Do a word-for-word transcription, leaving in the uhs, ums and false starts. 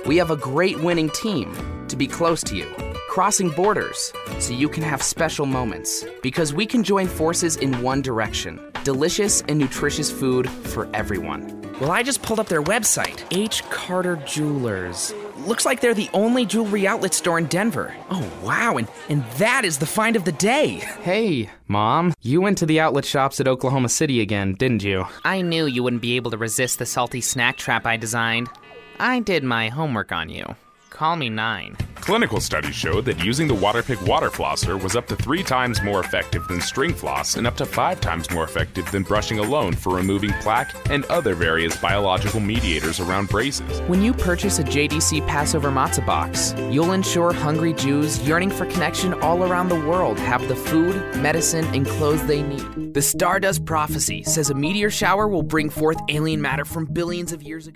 We have a great winning team to be close to you, crossing borders so you can have special moments. Because we can join forces in one direction. Delicious and nutritious food for everyone. Well, I just pulled up their website, H. Carter Jewelers. Looks like they're the only jewelry outlet store in Denver. Oh, wow, and, and that is the find of the day. Hey, Mom, you went to the outlet shops at Oklahoma City again, didn't you? I knew you wouldn't be able to resist the salty snack trap I designed. I did my homework on you. Call me Nine. Clinical studies showed that using the Waterpik water flosser was up to three times more effective than string floss and up to five times more effective than brushing alone for removing plaque and other various biological mediators around braces. When you purchase a J D C Passover matzah box, you'll ensure hungry Jews yearning for connection all around the world have the food, medicine, and clothes they need. The Stardust Prophecy says a meteor shower will bring forth alien matter from billions of years ago.